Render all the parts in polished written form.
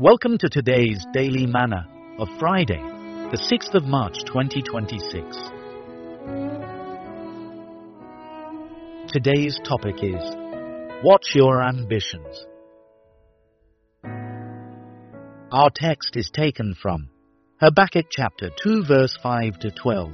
Welcome to today's Daily Manna of Friday, the 6th of March 2026. Today's topic is, watch your ambitions. Our text is taken from Habakkuk chapter 2 verse 5 to 12.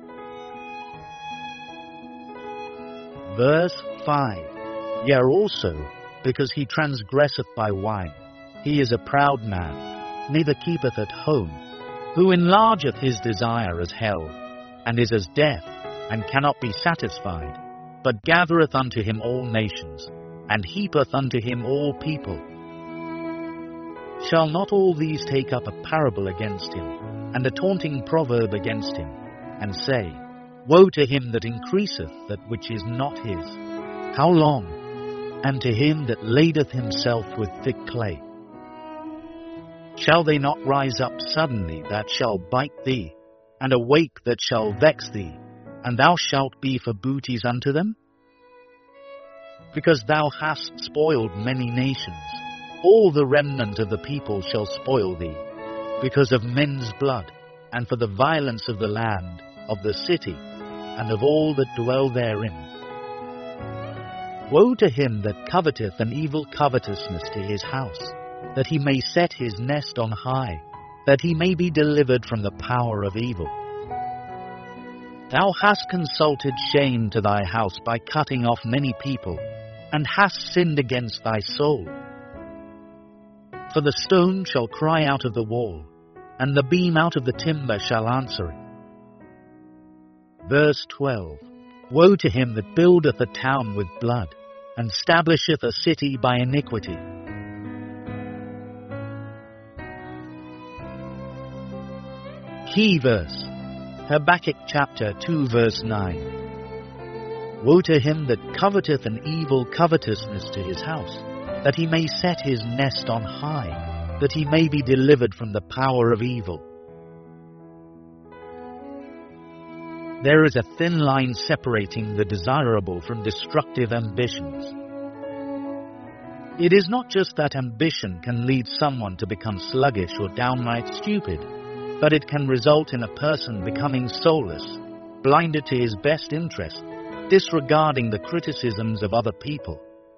Verse 5. Yea also, because he transgresseth by wine, he is a proud man, neither keepeth at home, who enlargeth his desire as hell, and is as death, and cannot be satisfied, but gathereth unto him all nations, and heapeth unto him all people. Shall not all these take up a parable against him, and a taunting proverb against him, and say, Woe to him that increaseth that which is not his! How long? And to him that ladeth himself with thick clay. Shall they not rise up suddenly that shall bite thee, and awake that shall vex thee, and thou shalt be for booties unto them? Because thou hast spoiled many nations, all the remnant of the people shall spoil thee, because of men's blood, and for the violence of the land, of the city, and of all that dwell therein. Woe to him that coveteth an evil covetousness to his house, that he may set his nest on high, that he may be delivered from the power of evil. Thou hast consulted shame to thy house by cutting off many people, and hast sinned against thy soul. For the stone shall cry out of the wall, and the beam out of the timber shall answer it. Verse 12. Woe to him that buildeth a town with blood, and stablisheth a city by iniquity. Key verse, Habakkuk chapter 2 verse 9. Woe to him that coveteth an evil covetousness to his house, that he may set his nest on high, that he may be delivered from the power of evil. There is a thin line separating the desirable from destructive ambitions. It is not just that ambition can lead someone to become sluggish or downright stupid, but it can result in a person becoming soulless, blinded to his best interest, disregarding the criticisms of other people.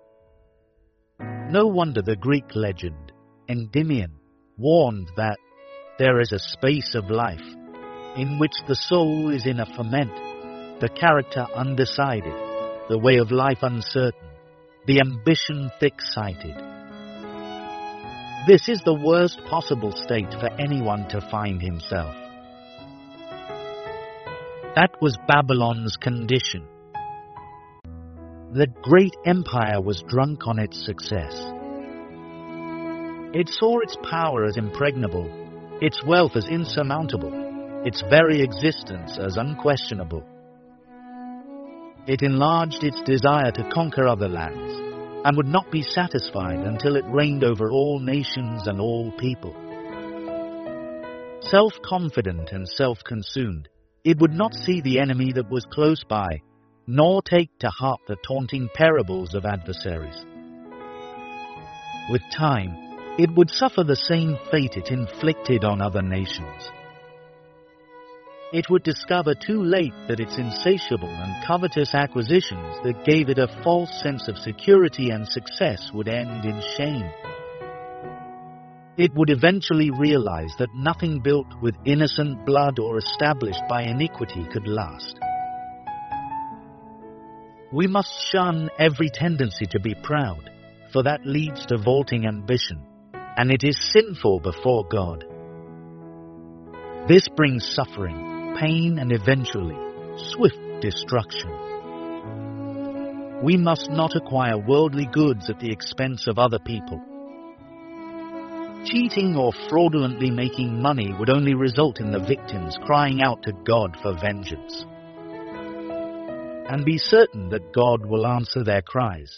No wonder the Greek legend, Endymion, warned that there is a space of life in which the soul is in a ferment, the character undecided, the way of life uncertain, the ambition thick-sighted. This is the worst possible state for anyone to find himself. That was Babylon's condition. The great empire was drunk on its success. It saw its power as impregnable, its wealth as insurmountable, its very existence as unquestionable. It enlarged its desire to conquer other lands, and would not be satisfied until it reigned over all nations and all people. Self-confident and self-consumed, it would not see the enemy that was close by, nor take to heart the taunting parables of adversaries. With time, it would suffer the same fate it inflicted on other nations. It would discover too late that its insatiable and covetous acquisitions that gave it a false sense of security and success would end in shame. It would eventually realize that nothing built with innocent blood or established by iniquity could last. We must shun every tendency to be proud, for that leads to vaulting ambition, and it is sinful before God. This brings suffering, pain, and eventually, swift destruction. We must not acquire worldly goods at the expense of other people. Cheating or fraudulently making money would only result in the victims crying out to God for vengeance. And be certain that God will answer their cries.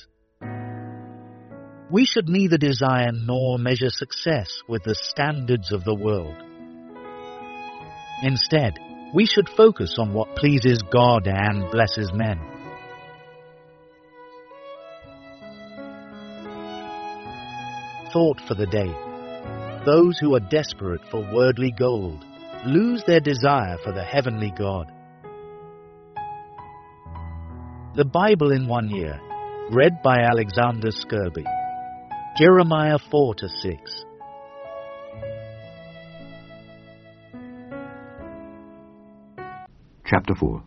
We should neither desire nor measure success with the standards of the world. Instead, we should focus on what pleases God and blesses men. Thought for the day. those who are desperate for worldly gold lose their desire for the heavenly God. The Bible in 1 year, read by Alexander Skirby. Jeremiah 4-6. Chapter 4.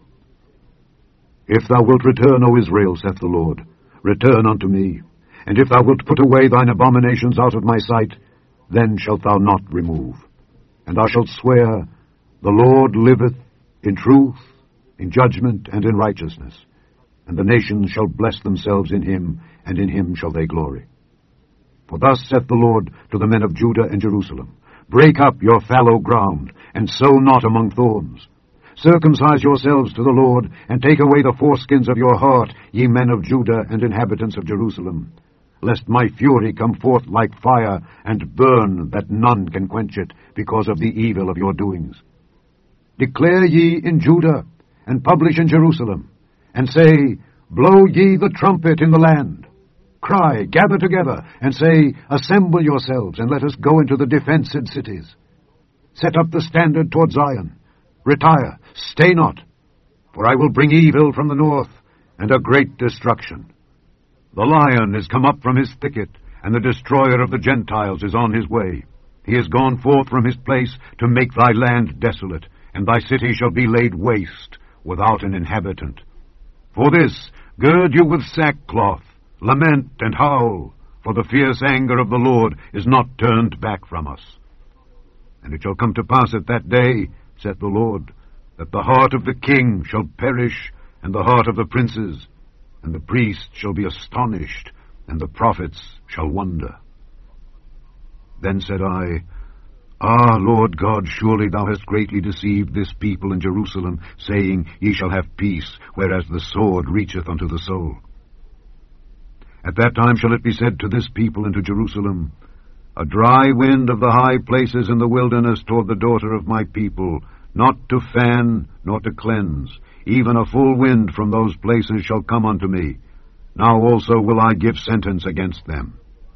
If thou wilt return, O Israel, saith the Lord, return unto me. And if thou wilt put away thine abominations out of my sight, then shalt thou not remove. And thou shalt swear, the Lord liveth in truth, in judgment, and in righteousness. And the nations shall bless themselves in him, and in him shall they glory. For thus saith the Lord to the men of Judah and Jerusalem, break up your fallow ground, and sow not among thorns. Circumcise yourselves to the Lord, and take away the foreskins of your heart, ye men of Judah and inhabitants of Jerusalem, lest my fury come forth like fire, and burn that none can quench it, because of the evil of your doings. Declare ye in Judah, and publish in Jerusalem, and say, blow ye the trumpet in the land. Cry, gather together, and say, assemble yourselves, and let us go into the defenced cities. Set up the standard toward Zion. Retire, stay not, for I will bring evil from the north, and a great destruction. The lion is come up from his thicket, and the destroyer of the Gentiles is on his way. He is gone forth from his place to make thy land desolate, and thy city shall be laid waste, without an inhabitant. For this, gird you with sackcloth, lament and howl, for the fierce anger of the Lord is not turned back from us. And it shall come to pass at that day, saith the Lord, that the heart of the king shall perish, and the heart of the princes, and the priests shall be astonished, and the prophets shall wonder. Then said I, Ah, Lord God, surely thou hast greatly deceived this people in Jerusalem, saying, Ye shall have peace, whereas the sword reacheth unto the soul. At that time shall it be said to this people and to Jerusalem, A dry wind of the high places in the wilderness toward the daughter of my people, not to fan, nor to cleanse, even a full wind from those places shall come unto me. Now also will I give sentence against them.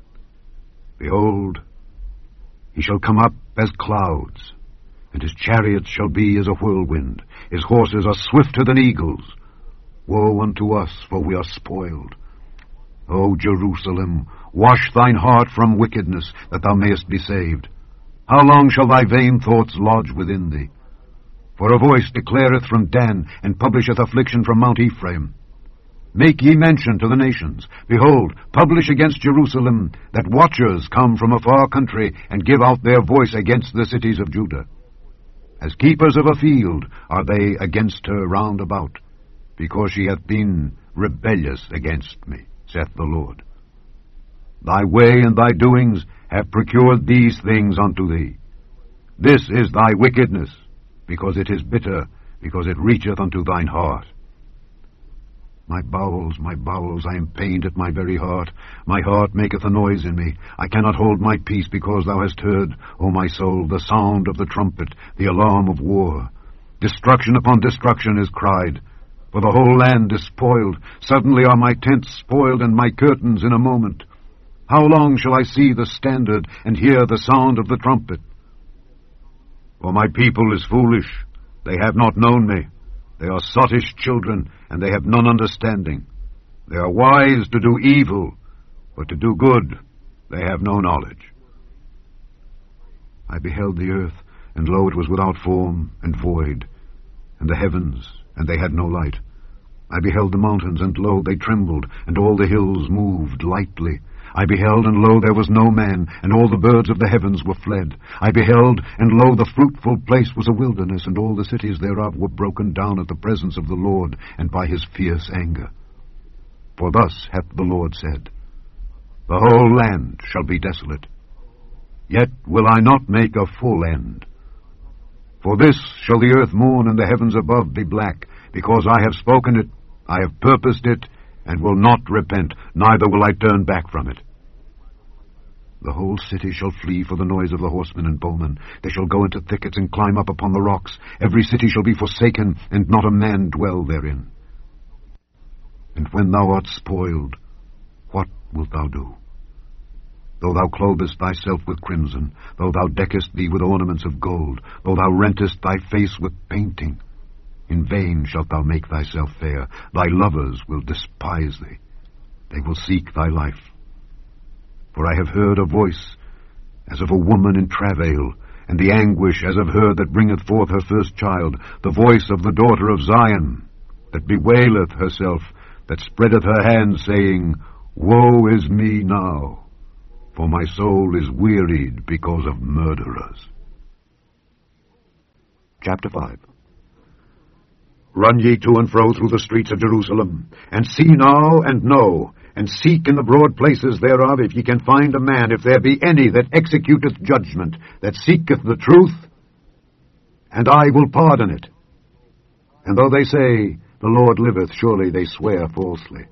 Behold, he shall come up as clouds, and his chariots shall be as a whirlwind. His horses are swifter than eagles. Woe unto us, for we are spoiled. O Jerusalem, wash thine heart from wickedness, that thou mayest be saved. How long shall thy vain thoughts lodge within thee? For a voice declareth from Dan, and publisheth affliction from Mount Ephraim. Make ye mention to the nations. Behold, publish against Jerusalem, that watchers come from a far country, and give out their voice against the cities of Judah. As keepers of a field are they against her round about, because she hath been rebellious against me, saith the Lord. Thy way and thy doings have procured these things unto thee. This is thy wickedness, because it is bitter, because it reacheth unto thine heart. My bowels, I am pained at my very heart. My heart maketh a noise in me. I cannot hold my peace, because thou hast heard, O my soul, the sound of the trumpet, the alarm of war. Destruction upon destruction is cried, for the whole land is spoiled. Suddenly are my tents spoiled, and my curtains in a moment. How long shall I see the standard, and hear the sound of the trumpet? For my people is foolish, they have not known me. They are sottish children, and they have none understanding. They are wise to do evil, but to do good they have no knowledge. I beheld the earth, and lo, it was without form and void, and the heavens, and they had no light. I beheld the mountains, and lo, they trembled, and all the hills moved lightly. I beheld, and lo, there was no man, and all the birds of the heavens were fled. I beheld, and lo, the fruitful place was a wilderness, and all the cities thereof were broken down at the presence of the Lord, and by his fierce anger. For thus hath the Lord said, The whole land shall be desolate, yet will I not make a full end. For this shall the earth mourn, and the heavens above be black, because I have spoken it, I have purposed it, and will not repent, neither will I turn back from it. The whole city shall flee for the noise of the horsemen and bowmen. They shall go into thickets and climb up upon the rocks. Every city shall be forsaken, and not a man dwell therein. And when thou art spoiled, what wilt thou do? Though thou clothest thyself with crimson, though thou deckest thee with ornaments of gold, though thou rentest thy face with painting, in vain shalt thou make thyself fair. Thy lovers will despise thee. They will seek thy life. For I have heard a voice as of a woman in travail, and the anguish as of her that bringeth forth her first child, the voice of the daughter of Zion, that bewaileth herself, that spreadeth her hands, saying, Woe is me now, for my soul is wearied because of murderers. Chapter 5. Run ye to and fro through the streets of Jerusalem, and see now and know, and seek in the broad places thereof, if ye can find a man, if there be any that executeth judgment, that seeketh the truth, and I will pardon it. And though they say, The Lord liveth, surely they swear falsely.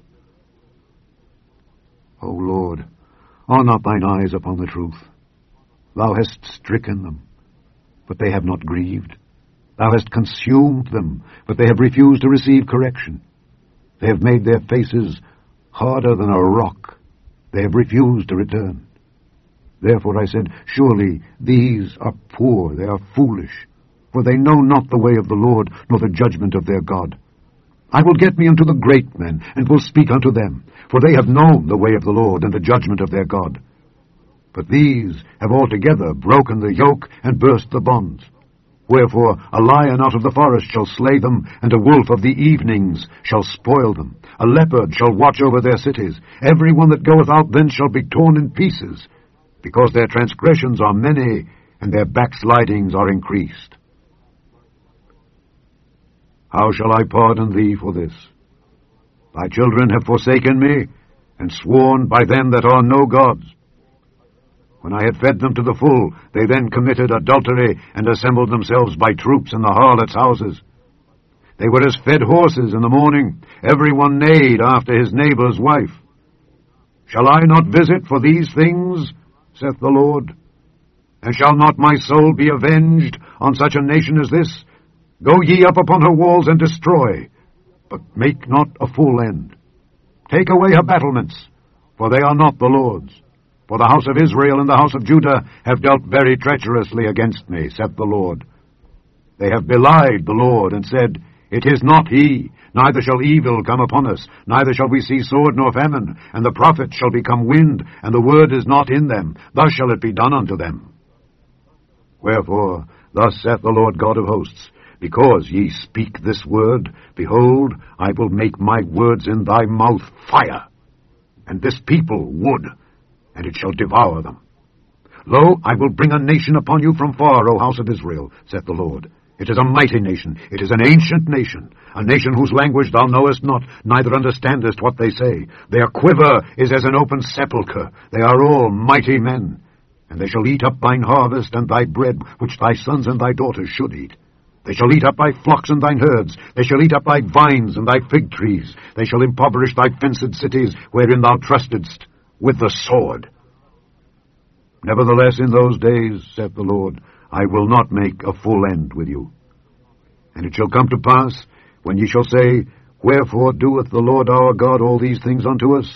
O Lord, are not thine eyes upon the truth? Thou hast stricken them, but they have not grieved. Thou hast consumed them, but they have refused to receive correction. They have made their faces harder than a rock. They have refused to return. Therefore I said, Surely these are poor, they are foolish, for they know not the way of the Lord, nor the judgment of their God. I will get me unto the great men, and will speak unto them, for they have known the way of the Lord, and the judgment of their God. But these have altogether broken the yoke, and burst the bonds. Wherefore a lion out of the forest shall slay them, and a wolf of the evenings shall spoil them. A leopard shall watch over their cities. Every one that goeth out thence shall be torn in pieces, because their transgressions are many, and their backslidings are increased. How shall I pardon thee for this? Thy children have forsaken me, and sworn by them that are no gods. When I had fed them to the full, they then committed adultery, and assembled themselves by troops in the harlots' houses. They were as fed horses in the morning. Every one neighed after his neighbor's wife. Shall I not visit for these things, saith the Lord? And shall not my soul be avenged on such a nation as this? Go ye up upon her walls and destroy, but make not a full end. Take away her battlements, for they are not the Lord's. For the house of Israel and the house of Judah have dealt very treacherously against me, saith the Lord. They have belied the Lord, and said, It is not he, neither shall evil come upon us, neither shall we see sword nor famine, and the prophet shall become wind, and the word is not in them. Thus shall it be done unto them. Wherefore, thus saith the Lord God of hosts, Because ye speak this word, behold, I will make my words in thy mouth fire, and this people wood, and it shall devour them. Lo, I will bring a nation upon you from far, O house of Israel, saith the Lord. It is a mighty nation, it is an ancient nation, a nation whose language thou knowest not, neither understandest what they say. Their quiver is as an open sepulchre, they are all mighty men. And they shall eat up thine harvest and thy bread, which thy sons and thy daughters should eat. They shall eat up thy flocks and thine herds. They shall eat up thy vines and thy fig trees. They shall impoverish thy fenced cities, wherein thou trustedst, with the sword. Nevertheless, in those days, saith the Lord, I will not make a full end with you. And it shall come to pass, when ye shall say, Wherefore doeth the Lord our God all these things unto us?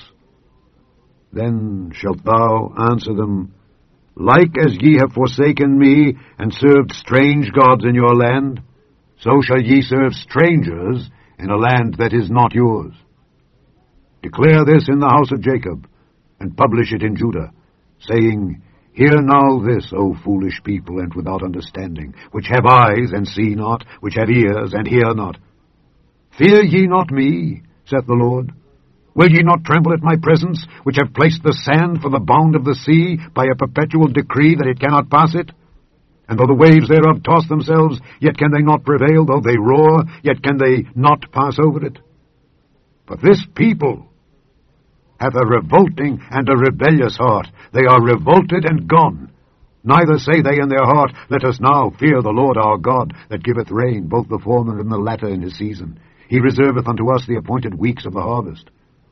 Then shalt thou answer them, Like as ye have forsaken me, and served strange gods in your land, so shall ye serve strangers in a land that is not yours. Declare this in the house of Jacob, and publish it in Judah, saying, Hear now this, O foolish people, and without understanding, which have eyes, and see not, which have ears, and hear not. Fear ye not me, saith the Lord. Will ye not tremble at my presence, which have placed the sand for the bound of the sea, by a perpetual decree that it cannot pass it? And though the waves thereof toss themselves, yet can they not prevail, though they roar, yet can they not pass over it. But this people hath a revolting and a rebellious heart. They are revolted and gone. Neither say they in their heart, Let us now fear the Lord our God, that giveth rain, both the former and the latter in his season. He reserveth unto us the appointed weeks of the harvest.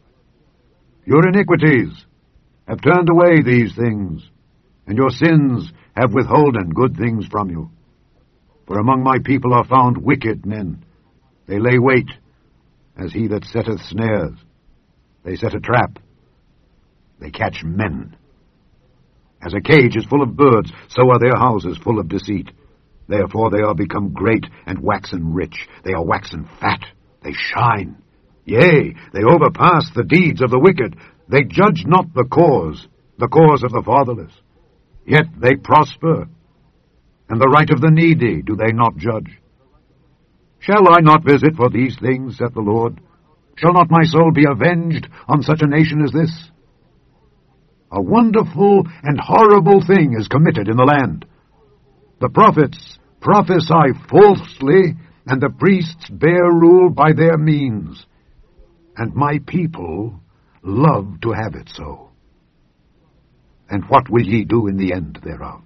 Your iniquities have turned away these things, and your sins have withholden good things from you. For among my people are found wicked men. They lay wait, as he that setteth snares. They set a trap. They catch men. As a cage is full of birds, so are their houses full of deceit. Therefore they are become great and waxen rich. They are waxen fat. They shine. Yea, they overpass the deeds of the wicked. They judge not the cause of the fatherless. Yet they prosper. And the right of the needy do they not judge. Shall I not visit for these things, saith the Lord? Shall not my soul be avenged on such a nation as this? A wonderful and horrible thing is committed in the land. The prophets prophesy falsely, and the priests bear rule by their means. And my people love to have it so. And what will ye do in the end thereof?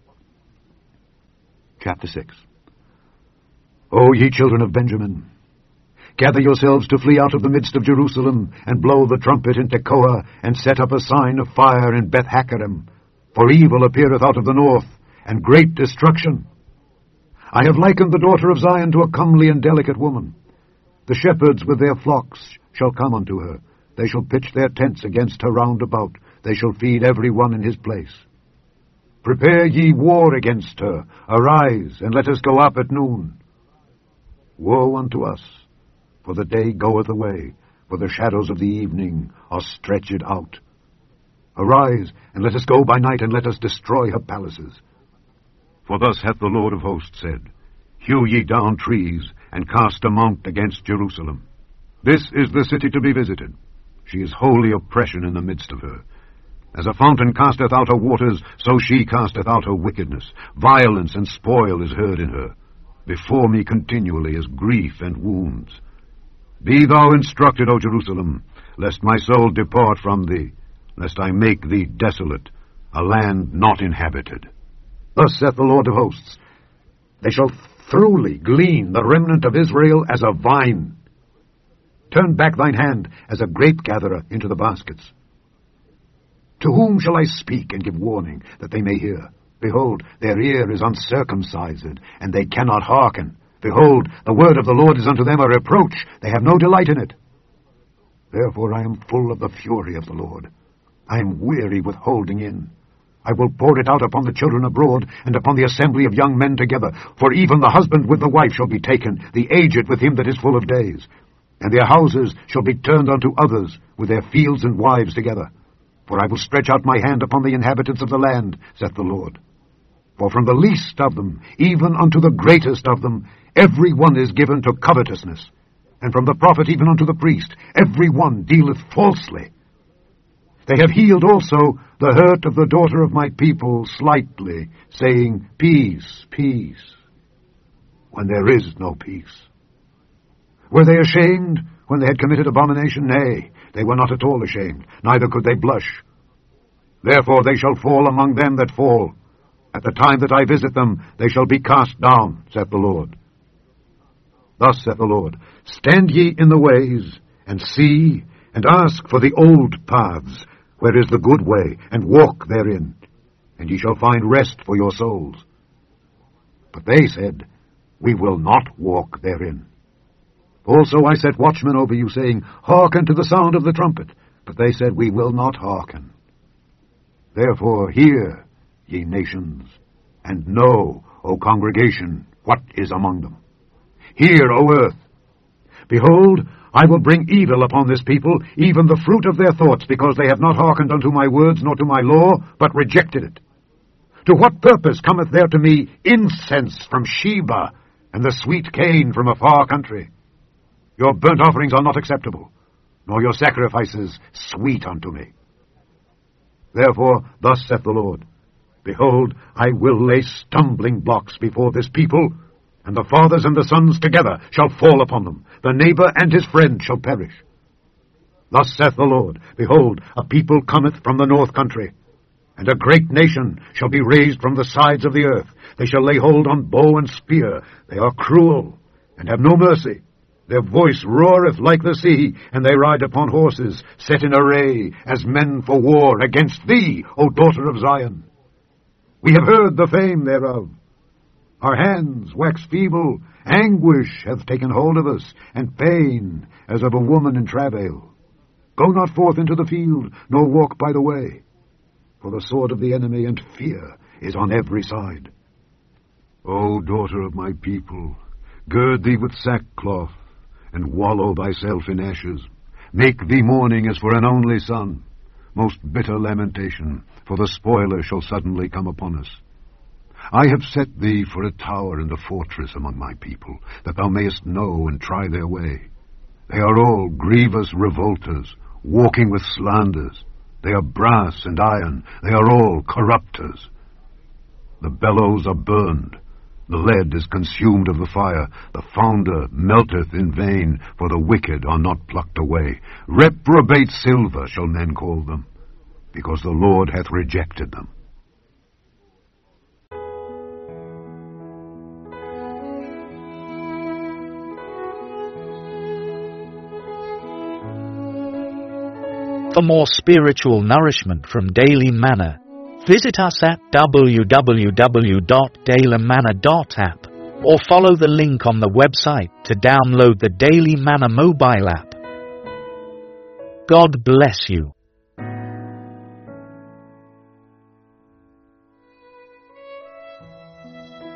Chapter 6. O ye children of Benjamin, gather yourselves to flee out of the midst of Jerusalem, and blow the trumpet in Tekoa, and set up a sign of fire in Beth-Hakkerem. For evil appeareth out of the north, and great destruction. I have likened the daughter of Zion to a comely and delicate woman. The shepherds with their flocks shall come unto her. They shall pitch their tents against her round about. They shall feed every one in his place. Prepare ye war against her. Arise, and let us go up at noon. Woe unto us, for the day goeth away, for the shadows of the evening are stretched out. Arise, and let us go by night, and let us destroy her palaces. For thus hath the Lord of hosts said, Hew ye down trees, and cast a mount against Jerusalem. This is the city to be visited. She is wholly oppression in the midst of her. As a fountain casteth out her waters, so she casteth out her wickedness. Violence and spoil is heard in her. Before me continually is grief and wounds. Be thou instructed, O Jerusalem, lest my soul depart from thee, lest I make thee desolate, a land not inhabited. Thus saith the Lord of hosts, They shall thoroughly glean the remnant of Israel as a vine. Turn back thine hand as a grape-gatherer into the baskets. To whom shall I speak and give warning, that they may hear? Behold, their ear is uncircumcised, and they cannot hearken. Behold, the word of the Lord is unto them a reproach. They have no delight in it. Therefore I am full of the fury of the Lord. I am weary with holding in. I will pour it out upon the children abroad, and upon the assembly of young men together. For even the husband with the wife shall be taken, the aged with him that is full of days. And their houses shall be turned unto others, with their fields and wives together. For I will stretch out my hand upon the inhabitants of the land, saith the Lord. For from the least of them, even unto the greatest of them, every one is given to covetousness. And from the prophet even unto the priest, every one dealeth falsely. They have healed also the hurt of the daughter of my people slightly, saying, Peace, peace, when there is no peace. Were they ashamed when they had committed abomination? Nay, they were not at all ashamed, neither could they blush. Therefore they shall fall among them that fall. At the time that I visit them, they shall be cast down, saith the Lord. Thus saith the Lord, Stand ye in the ways, and see, and ask for the old paths, where is the good way, and walk therein, and ye shall find rest for your souls. But they said, We will not walk therein. Also I set watchmen over you, saying, Hearken to the sound of the trumpet. But they said, We will not hearken. Therefore hear, ye nations, and know, O congregation, what is among them. Hear, O earth. Behold, I will bring evil upon this people, even the fruit of their thoughts, because they have not hearkened unto my words, nor to my law, but rejected it. To what purpose cometh there to me incense from Sheba, and the sweet cane from a far country? Your burnt offerings are not acceptable, nor your sacrifices sweet unto me. Therefore, thus saith the Lord, Behold, I will lay stumbling blocks before this people, and the fathers and the sons together shall fall upon them. The neighbor and his friend shall perish. Thus saith the Lord, Behold, a people cometh from the north country, and a great nation shall be raised from the sides of the earth. They shall lay hold on bow and spear. They are cruel, and have no mercy. Their voice roareth like the sea, and they ride upon horses, set in array, as men for war against thee, O daughter of Zion. We have heard the fame thereof. Our hands wax feeble, anguish hath taken hold of us, and pain as of a woman in travail. Go not forth into the field, nor walk by the way. for the sword of the enemy and fear is on every side. O daughter of my people, gird thee with sackcloth, and wallow thyself in ashes. Make thee mourning as for an only son, most bitter lamentation, for the spoiler shall suddenly come upon us. I have set thee for a tower and a fortress among my people, that thou mayest know and try their way. They are all grievous revolters, walking with slanders. They are brass and iron, they are all corrupters. The bellows are burned, the lead is consumed of the fire, the founder melteth in vain, for the wicked are not plucked away. Reprobate silver shall men call them, because the Lord hath rejected them. For more spiritual nourishment from Daily Manna, visit us at www.dailymanna.app or follow the link on the website to download the Daily Manna mobile app. God bless you.